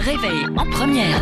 réveil en première.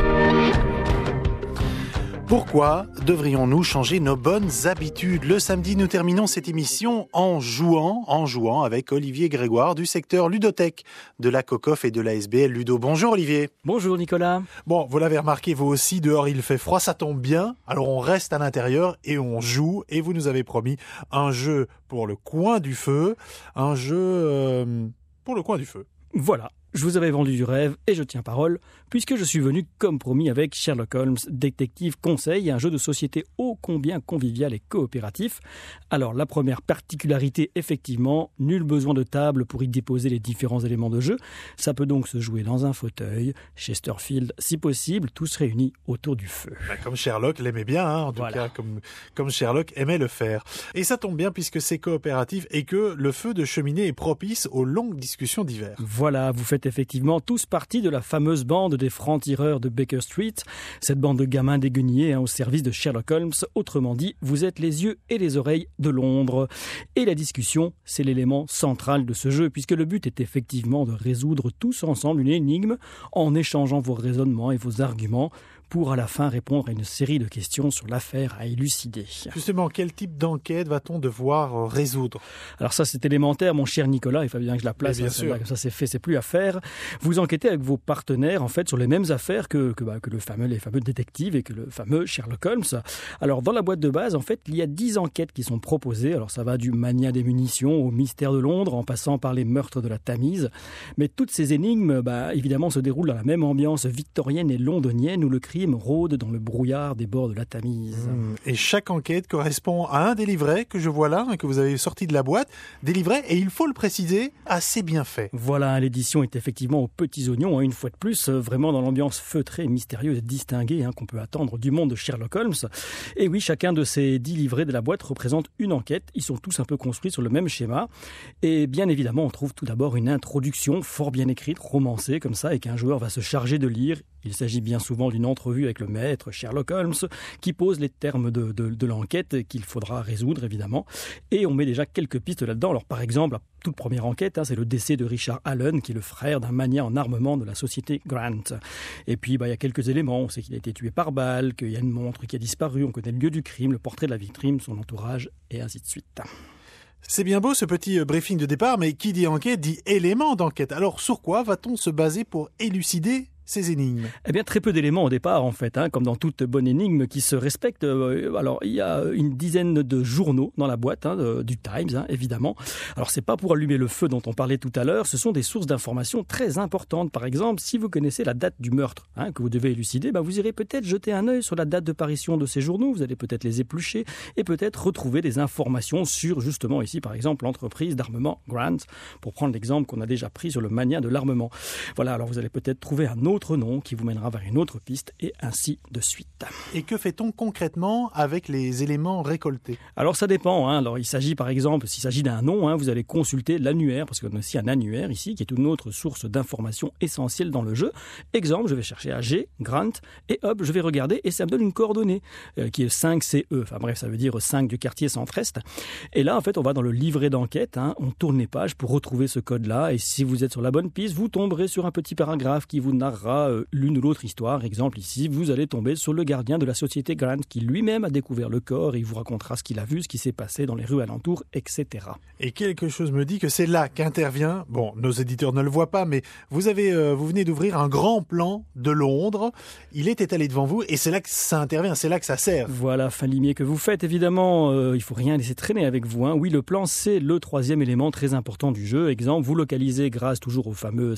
Pourquoi devrions-nous changer nos bonnes habitudes ? Le samedi, nous terminons cette émission en jouant avec Olivier Grégoire du secteur ludothèque de la COCOF et de la SBL Ludo. Bonjour Olivier. Bonjour Nicolas. Bon, vous l'avez remarqué vous aussi, dehors il fait froid, ça tombe bien. Alors on reste à l'intérieur et on joue. Et vous nous avez promis un jeu pour le coin du feu. Un jeu pour le coin du feu. Voilà. Je vous avais vendu du rêve et je tiens parole, puisque je suis venu, comme promis, avec Sherlock Holmes, détective conseil, un jeu de société ô combien convivial et coopératif. Alors, la première particularité, effectivement, nul besoin de table pour y déposer les différents éléments de jeu. Ça peut donc se jouer dans un fauteuil, Chesterfield, si possible, tous réunis autour du feu. Comme Sherlock l'aimait bien, en tout cas, comme Sherlock aimait le faire. Et ça tombe bien puisque c'est coopératif et que le feu de cheminée est propice aux longues discussions d'hiver. Voilà, vous faites effectivement tous partie de la fameuse bande des francs-tireurs de Baker Street, cette bande de gamins déguenillés au service de Sherlock Holmes. Autrement dit, vous êtes les yeux et les oreilles de Londres. Et la discussion, c'est l'élément central de ce jeu, puisque le but est effectivement de résoudre tous ensemble une énigme en échangeant vos raisonnements et vos arguments pour à la fin répondre à une série de questions sur l'affaire à élucider. Justement, quel type d'enquête va-t-on devoir résoudre ? Alors ça, c'est élémentaire, mon cher Nicolas, il faut bien que je la place. Bien sûr. Comme ça, c'est fait, c'est plus à faire. Vous enquêtez avec vos partenaires, en fait, sur les mêmes affaires que les fameux détectives et que le fameux Sherlock Holmes. Alors, dans la boîte de base, en fait, il y a 10 enquêtes qui sont proposées. Alors, ça va du mania des munitions au mystère de Londres, en passant par les meurtres de la Tamise. Mais toutes ces énigmes, évidemment, se déroulent dans la même ambiance victorienne et londonienne où le crime rôde dans le brouillard des bords de la Tamise. Et chaque enquête correspond à un des livrets que je vois là, que vous avez sorti de la boîte. Des livrets, et il faut le préciser, assez bien faits. Voilà, l'édition est effectivement aux petits oignons, une fois de plus, vraiment dans l'ambiance feutrée, mystérieuse et distinguée qu'on peut attendre du monde de Sherlock Holmes. Et oui, chacun de ces 10 livrets de la boîte représente une enquête. Ils sont tous un peu construits sur le même schéma. Et bien évidemment, on trouve tout d'abord une introduction fort bien écrite, romancée comme ça, et qu'un joueur va se charger de lire. Il s'agit bien souvent d'une entrevue avec le maître Sherlock Holmes qui pose les termes de l'enquête qu'il faudra résoudre évidemment. Et on met déjà quelques pistes là-dedans. Alors par exemple, la toute première enquête, c'est le décès de Richard Allen, qui est le frère d'un magnat en armement de la société Grant. Et puis il y a quelques éléments. On sait qu'il a été tué par balle, qu'il y a une montre qui a disparu, on connaît le lieu du crime, le portrait de la victime, son entourage et ainsi de suite. C'est bien beau ce petit briefing de départ, mais qui dit enquête dit élément d'enquête. Alors sur quoi va-t-on se baser pour élucider ces énigmes ? Eh bien, très peu d'éléments au départ, en fait, comme dans toute bonne énigme qui se respecte. Alors, il y a une dizaine de journaux dans la boîte, du Times, évidemment. Alors, c'est pas pour allumer le feu dont on parlait tout à l'heure, ce sont des sources d'informations très importantes. Par exemple, si vous connaissez la date du meurtre que vous devez élucider, vous irez peut-être jeter un œil sur la date de parution de ces journaux, vous allez peut-être les éplucher et peut-être retrouver des informations sur, justement, ici, par exemple, l'entreprise d'armement Grant, pour prendre l'exemple qu'on a déjà pris sur le mania de l'armement. Voilà, alors vous allez peut-être trouver un autre nom qui vous mènera vers une autre piste et ainsi de suite. Et que fait-on concrètement avec les éléments récoltés ? Alors ça dépend. Alors il s'agit par exemple, s'il s'agit d'un nom, vous allez consulter l'annuaire, parce qu'on a aussi un annuaire ici qui est une autre source d'informations essentielles dans le jeu. Exemple, je vais chercher à G, Grant, et hop, je vais regarder et ça me donne une coordonnée qui est 5CE. Enfin bref, ça veut dire 5 du quartier centre-est. Et là, en fait, on va dans le livret d'enquête, on tourne les pages pour retrouver ce code-là. Et si vous êtes sur la bonne piste, vous tomberez sur un petit paragraphe qui vous narrera l'une ou l'autre histoire. Exemple ici, vous allez tomber sur le gardien de la société Grant qui lui-même a découvert le corps et il vous racontera ce qu'il a vu, ce qui s'est passé dans les rues alentours, etc. Et quelque chose me dit que c'est là qu'intervient, bon, nos éditeurs ne le voient pas, mais vous venez d'ouvrir un grand plan de Londres. Il est étalé devant vous et c'est là que ça intervient, c'est là que ça sert. Voilà, fin limier que vous faites, évidemment, il faut rien laisser traîner avec vous. Oui, le plan, c'est le troisième élément très important du jeu. Exemple, vous localisez grâce toujours au fameux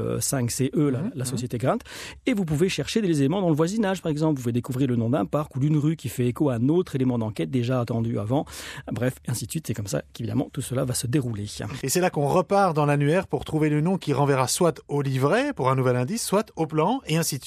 5CE, la société Grant, et vous pouvez chercher des éléments dans le voisinage, par exemple. Vous pouvez découvrir le nom d'un parc ou d'une rue qui fait écho à un autre élément d'enquête déjà attendu avant. Bref, ainsi de suite. C'est comme ça qu'évidemment tout cela va se dérouler. Et c'est là qu'on repart dans l'annuaire pour trouver le nom qui renverra soit au livret pour un nouvel indice, soit au plan, et ainsi de suite.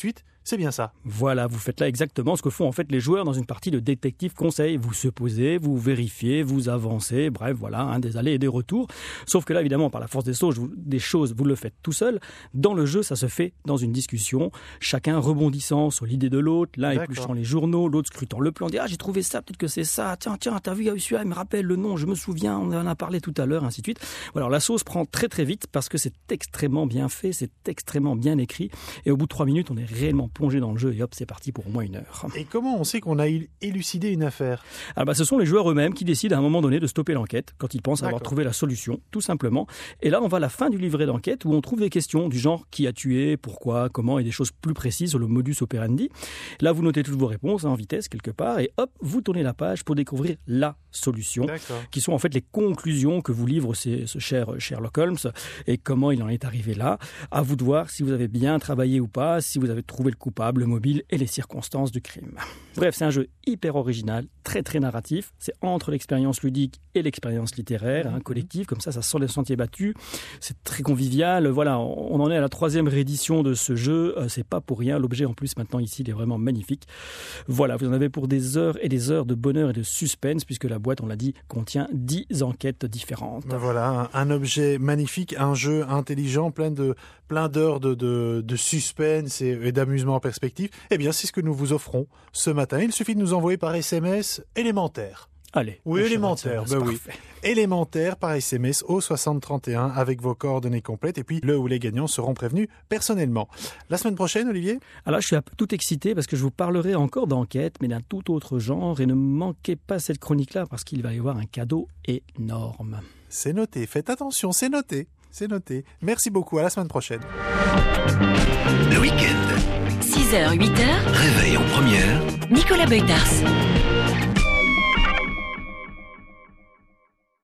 C'est bien ça. Voilà, vous faites là exactement ce que font en fait les joueurs dans une partie de détective conseil. Vous supposez, vous vérifiez, vous avancez, bref, voilà, des allers et des retours. Sauf que là, évidemment, par la force des choses, vous le faites tout seul. Dans le jeu, ça se fait dans une discussion, chacun rebondissant sur l'idée de l'autre, l'un épluchant les journaux, l'autre scrutant le plan, dit « Ah, j'ai trouvé ça, peut-être que c'est ça, tiens, t'as vu celui-là, il me rappelle le nom, je me souviens, on en a parlé tout à l'heure, ainsi de suite. » Voilà, alors la sauce prend très très vite parce que c'est extrêmement bien fait, c'est extrêmement bien écrit, et au bout de 3 minutes, on est réellement plongé dans le jeu, et hop, c'est parti pour au moins 1 heure. Et comment on sait qu'on a élucidé une affaire ? Ce sont les joueurs eux-mêmes qui décident à un moment donné de stopper l'enquête, quand ils pensent avoir trouvé la solution, tout simplement. Et là, on va à la fin du livret d'enquête, où on trouve des questions du genre qui a tué, pourquoi, comment, et des choses plus précises sur le modus operandi. Là, vous notez toutes vos réponses en vitesse quelque part, et hop, vous tournez la page pour découvrir la solution, qui sont en fait les conclusions que vous livre ce cher Sherlock Holmes, et comment il en est arrivé là. À vous de voir si vous avez bien travaillé ou pas, si vous avez trouvé le coupable, le mobile et les circonstances du crime. Bref, c'est un jeu hyper original, très très narratif. C'est entre l'expérience ludique et l'expérience littéraire, collective, comme ça sort des sentiers battus. C'est très convivial. Voilà, on en est à la 3e réédition de ce jeu. C'est pas pour rien. L'objet en plus maintenant ici, il est vraiment magnifique. Voilà, vous en avez pour des heures et des heures de bonheur et de suspense, puisque la boîte, on l'a dit, contient 10 enquêtes différentes. Voilà, un objet magnifique, un jeu intelligent, plein d'heures de suspense et d'amusement en perspective. Eh bien, c'est ce que nous vous offrons ce matin. Il suffit de nous envoyer par SMS élémentaire. Allez. Oui, élémentaire. Oui. Élémentaire par SMS au 6031 avec vos coordonnées complètes. Et puis, le ou les gagnants seront prévenus personnellement. La semaine prochaine, Olivier ? Alors, je suis un peu tout excité parce que je vous parlerai encore d'enquête, mais d'un tout autre genre. Et ne manquez pas cette chronique-là parce qu'il va y avoir un cadeau énorme. C'est noté. Faites attention, c'est noté. C'est noté. Merci beaucoup. À la semaine prochaine. Le week-end. 6h, 8h. Réveil en première. Nicolas Beutars.